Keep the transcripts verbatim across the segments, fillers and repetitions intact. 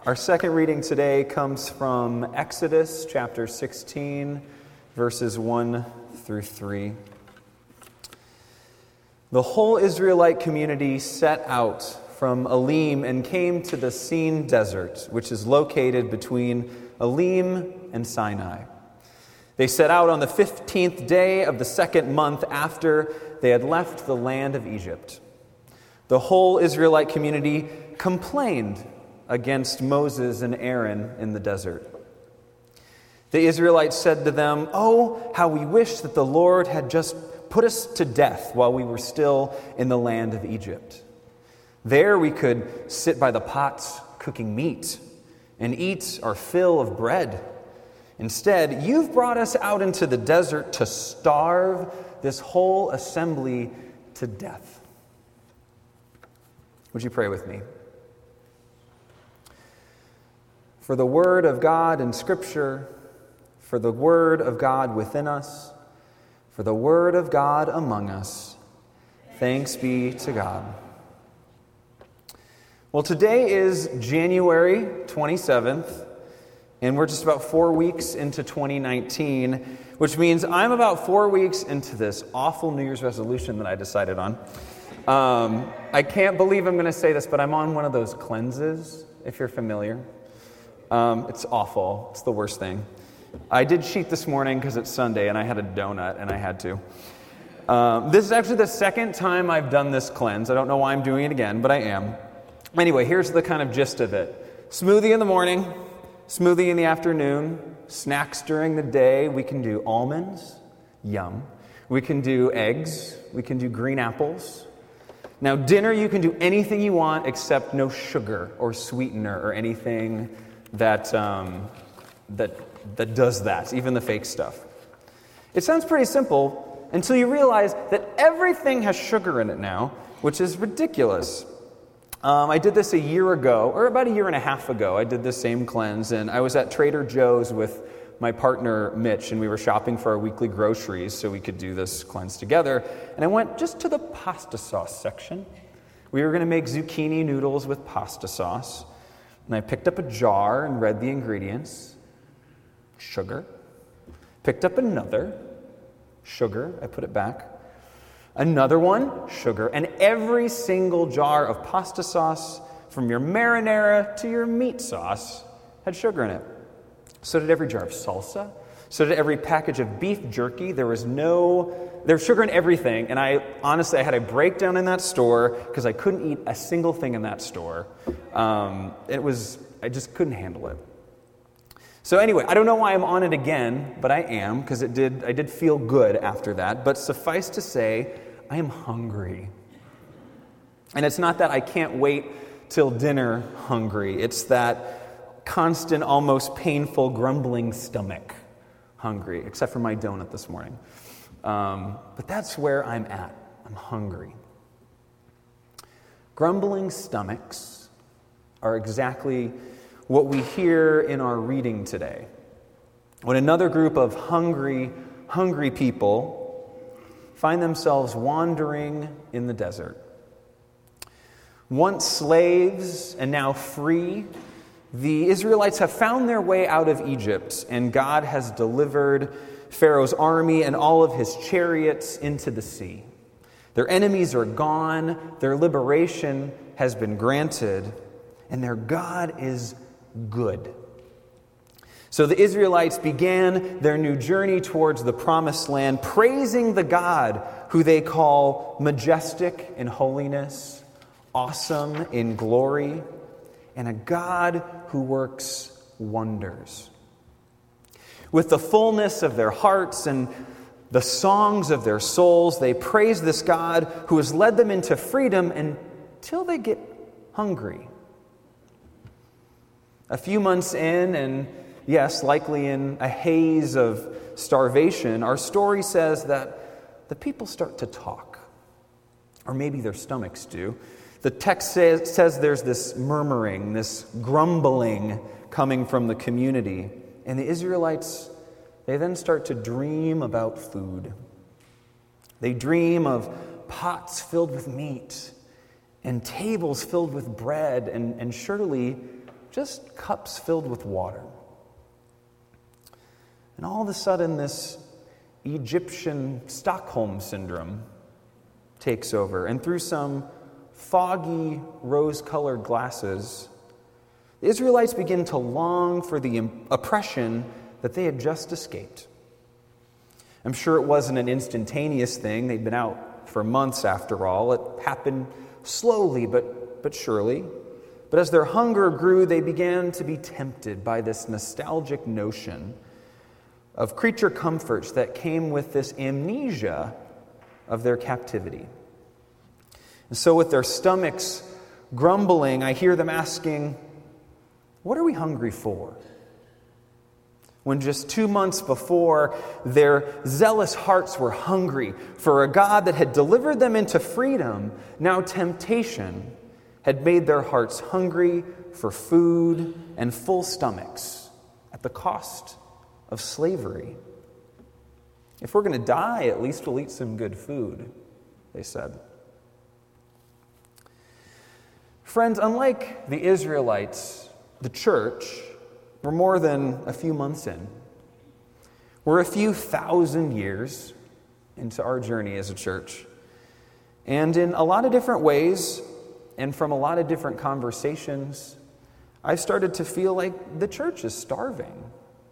Our second reading today comes from Exodus chapter sixteen, verses one through three. The whole Israelite community set out from Elim and came to the Sin desert, which is located between Elim and Sinai. They set out on the fifteenth day of the second month after they had left the land of Egypt. The whole Israelite community complained against Moses and Aaron in the desert. The Israelites said to them, "Oh, how we wish that the Lord had just put us to death while we were still in the land of Egypt. There we could sit by the pots cooking meat and eat our fill of bread. Instead, you've brought us out into the desert to starve this whole assembly to death." Would you pray with me? For the word of God in Scripture, for the word of God within us, for the word of God among us, thanks be to God. Well, today is January twenty-seventh, and we're just about four weeks into twenty nineteen, which means I'm about four weeks into this awful New Year's resolution that I decided on. Um, I can't believe I'm going to say this, but I'm on one of those cleanses, if you're familiar. Um, it's awful. It's the worst thing. I did cheat this morning because it's Sunday, and I had a donut, and I had to. Um, this is actually the second time I've done this cleanse. I don't know why I'm doing it again, but I am. Anyway, here's the kind of gist of it. Smoothie in the morning, smoothie in the afternoon, snacks during the day. We can do almonds, yum. We can do eggs. We can do green apples. Now, dinner, you can do anything you want except no sugar or sweetener or anything that um, that that does that, even the fake stuff. It sounds pretty simple until you realize that everything has sugar in it now, which is ridiculous. Um, I did this a year ago, or about a year and a half ago. I did this same cleanse, and I was at Trader Joe's with my partner, Mitch, and we were shopping for our weekly groceries so we could do this cleanse together. And I went just to the pasta sauce section. We were going to make zucchini noodles with pasta sauce. And I picked up a jar and read the ingredients. Sugar. Picked up another. Sugar. I put it back. Another one. Sugar. And every single jar of pasta sauce, from your marinara to your meat sauce, had sugar in it. So did every jar of salsa. So did every package of beef jerky. There was no, there was sugar in everything. And I, honestly, I had a breakdown in that store because I couldn't eat a single thing in that store. Um, it was, I just couldn't handle it. So anyway, I don't know why I'm on it again, but I am, because it did, I did feel good after that. But suffice to say, I am hungry. And it's not that I can't wait till dinner hungry. It's that constant, almost painful, grumbling stomach hungry, except for my donut this morning. Um, but that's where I'm at. I'm hungry. Grumbling stomachs are exactly what we hear in our reading today. When another group of hungry, hungry people find themselves wandering in the desert. Once slaves and now free, the Israelites have found their way out of Egypt, and God has delivered Pharaoh's army and all of his chariots into the sea. Their enemies are gone, their liberation has been granted, and their God is good. So the Israelites began their new journey towards the promised land, praising the God who they call majestic in holiness, awesome in glory, and a God who works wonders. With the fullness of their hearts and the songs of their souls, they praise this God who has led them into freedom until they get hungry. A few months in, and yes, likely in a haze of starvation, our story says that the people start to talk. Or maybe their stomachs do. The text says, says there's this murmuring, this grumbling coming from the community. And the Israelites, they then start to dream about food. They dream of pots filled with meat and tables filled with bread and, and surely just cups filled with water. And all of a sudden, this Egyptian Stockholm syndrome takes over, and through some foggy, rose-colored glasses, the Israelites begin to long for the oppression that they had just escaped. I'm sure it wasn't an instantaneous thing. They'd been out for months, after all. It happened slowly, but, but surely. But as their hunger grew, they began to be tempted by this nostalgic notion of creature comforts that came with this amnesia of their captivity. And so with their stomachs grumbling, I hear them asking, what are we hungry for? When just two months before, their zealous hearts were hungry for a God that had delivered them into freedom, now temptation had made their hearts hungry for food and full stomachs at the cost of slavery. If we're going to die, at least we'll eat some good food, they said. Friends, unlike the Israelites, the church, we're more than a few months in. We're a few thousand years into our journey as a church. And in a lot of different ways, and from a lot of different conversations, I've started to feel like the church is starving.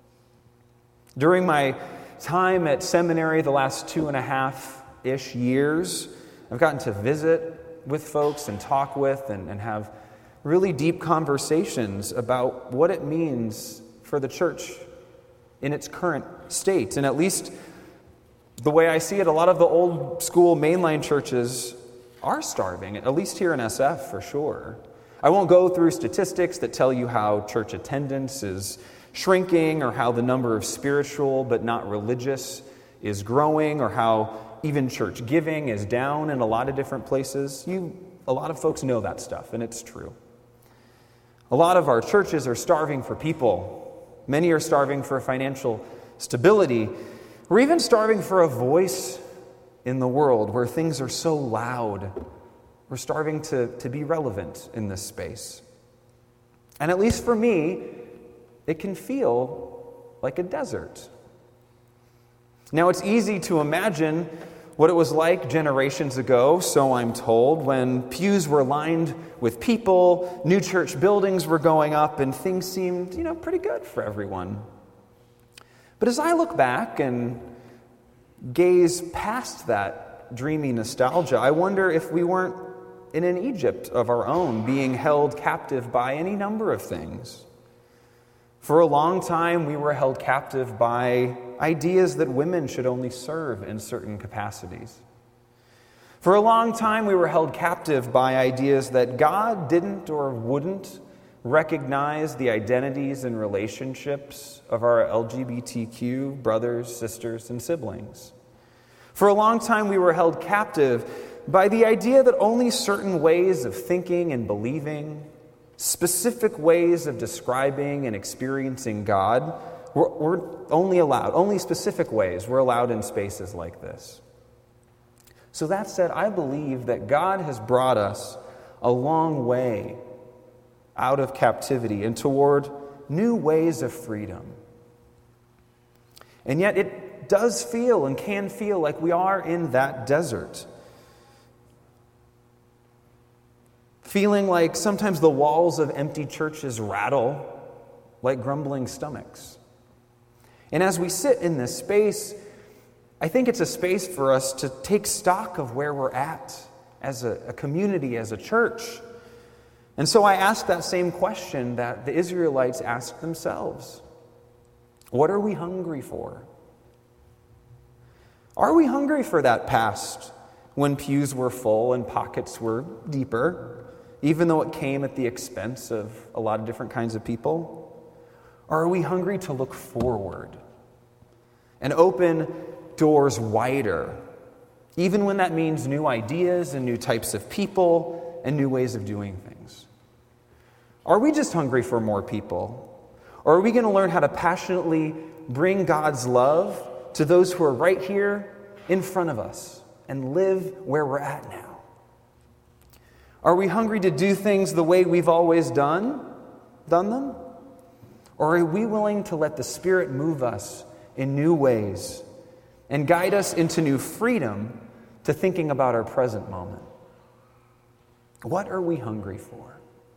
During my time at seminary the last two and a half-ish years, I've gotten to visit with folks and talk with and, and have really deep conversations about what it means for the church in its current state. And at least the way I see it, a lot of the old school mainline churches are starving, at least here in S F for sure. I won't go through statistics that tell you how church attendance is shrinking or how the number of spiritual but not religious is growing or how even church giving is down in a lot of different places. You, a lot of folks know that stuff, and it's true. A lot of our churches are starving for people. Many are starving for financial stability. We're even starving for a voice in the world where things are so loud. We're starving to, to be relevant in this space. And at least for me, it can feel like a desert. Now, it's easy to imagine what it was like generations ago, so I'm told, when pews were lined with people, new church buildings were going up, and things seemed, you know, pretty good for everyone. But as I look back and gaze past that dreamy nostalgia, I wonder if we weren't in an Egypt of our own, being held captive by any number of things. For a long time, we were held captive by ideas that women should only serve in certain capacities. For a long time, we were held captive by ideas that God didn't or wouldn't recognize the identities and relationships of our L G B T Q brothers, sisters, and siblings. For a long time, we were held captive by the idea that only certain ways of thinking and believing, specific ways of describing and experiencing God were, were only allowed, only specific ways were allowed in spaces like this. So that said, I believe that God has brought us a long way out of captivity and toward new ways of freedom. And yet it does feel and can feel like we are in that desert. Feeling like sometimes the walls of empty churches rattle like grumbling stomachs. And as we sit in this space, I think it's a space for us to take stock of where we're at as a, a community, as a church. And so I ask that same question that the Israelites asked themselves. What are we hungry for? Are we hungry for that past when pews were full and pockets were deeper, even though it came at the expense of a lot of different kinds of people? Or are we hungry to look forward and open doors wider, even when that means new ideas and new types of people and new ways of doing things? Are we just hungry for more people? Or are we going to learn how to passionately bring God's love to those who are right here in front of us and live where we're at now? Are we hungry to do things the way we've always done, done them? Or are we willing to let the Spirit move us in new ways and guide us into new freedom to thinking about our present moment? What are we hungry for?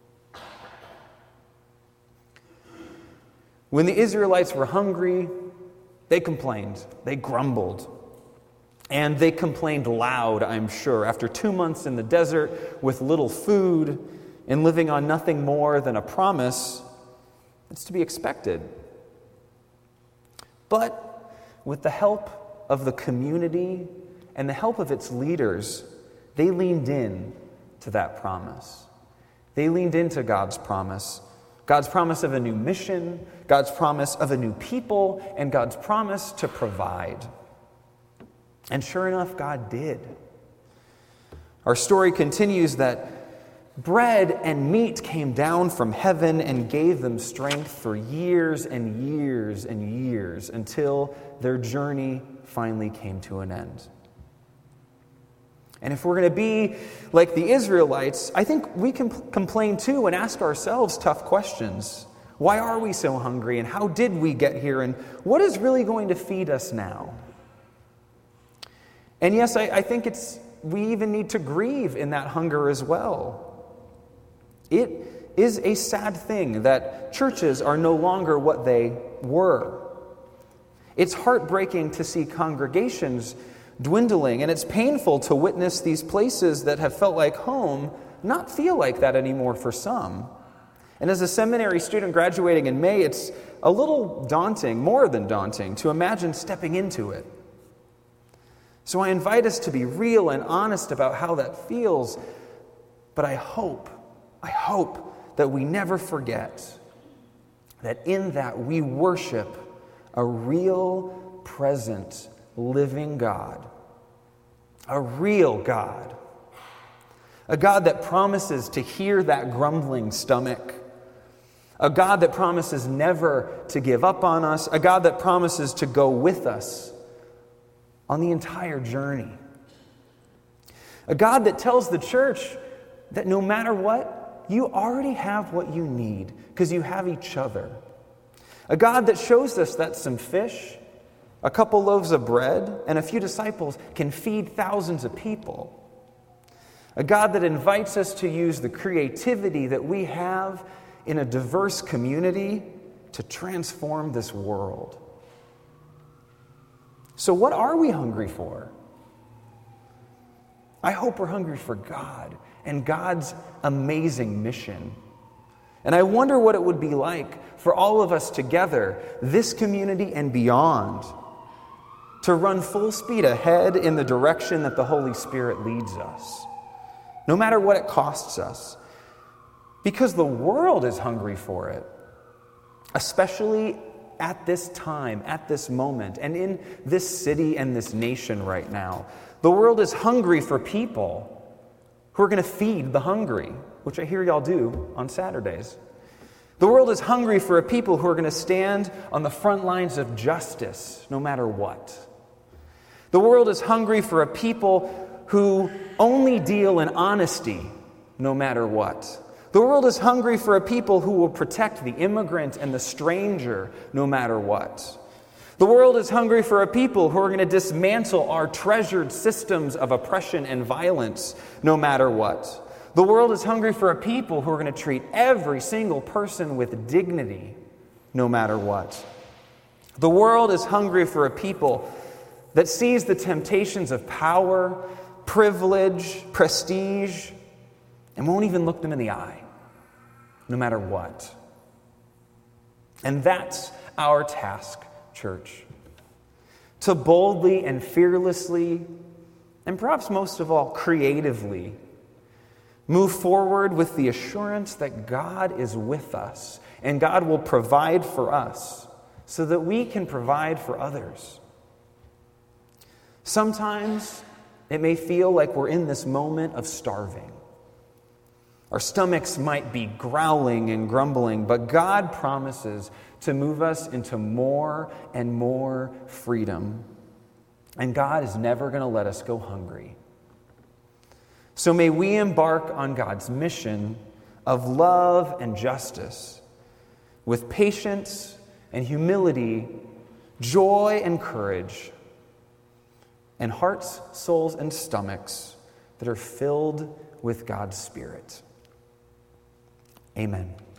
When the Israelites were hungry, they complained, they grumbled, and they complained loud, I'm sure. After two months in the desert with little food and living on nothing more than a promise, it's to be expected. But with the help of the community and the help of its leaders, they leaned in to that promise. They leaned into God's promise. God's promise of a new mission, God's promise of a new people, and God's promise to provide. And sure enough, God did. Our story continues that bread and meat came down from heaven and gave them strength for years and years and years until their journey finally came to an end. And if we're going to be like the Israelites, I think we can complain too and ask ourselves tough questions. Why are we so hungry? And how did we get here? And what is really going to feed us now? And yes, I, I think it's we even need to grieve in that hunger as well. It is a sad thing that churches are no longer what they were. It's heartbreaking to see congregations dwindling, and it's painful to witness these places that have felt like home not feel like that anymore for some. And as a seminary student graduating in May, it's a little daunting, more than daunting, to imagine stepping into it. So I invite us to be real and honest about how that feels, but I hope, I hope that we never forget that in that we worship a real, present, living God. A real God. A God that promises to hear that grumbling stomach. A God that promises never to give up on us. A God that promises to go with us on the entire journey. A God that tells the church that no matter what, you already have what you need because you have each other. A God that shows us that some fish, a couple loaves of bread, and a few disciples can feed thousands of people. A God that invites us to use the creativity that we have in a diverse community to transform this world. So what are we hungry for? I hope we're hungry for God and God's amazing mission. And I wonder what it would be like for all of us together, this community and beyond, to run full speed ahead in the direction that the Holy Spirit leads us, no matter what it costs us. Because the world is hungry for it, especially at this time, at this moment, and in this city and this nation right now. The world is hungry for people who are going to feed the hungry, which I hear y'all do on Saturdays. The world is hungry for a people who are going to stand on the front lines of justice, no matter what. The world is hungry for a people who only deal in honesty, no matter what. The world is hungry for a people who will protect the immigrant and the stranger, no matter what. The world is hungry for a people who are going to dismantle our treasured systems of oppression and violence, no matter what. The world is hungry for a people who are going to treat every single person with dignity, no matter what. The world is hungry for a people that sees the temptations of power, privilege, prestige, and won't even look them in the eye, no matter what. And that's our task, church. To boldly and fearlessly, and perhaps most of all, creatively, move forward with the assurance that God is with us and God will provide for us so that we can provide for others. Sometimes it may feel like we're in this moment of starving. Our stomachs might be growling and grumbling, but God promises to move us into more and more freedom. And God is never going to let us go hungry. So may we embark on God's mission of love and justice with patience and humility, joy and courage, and hearts, souls, and stomachs that are filled with God's Spirit. Amen.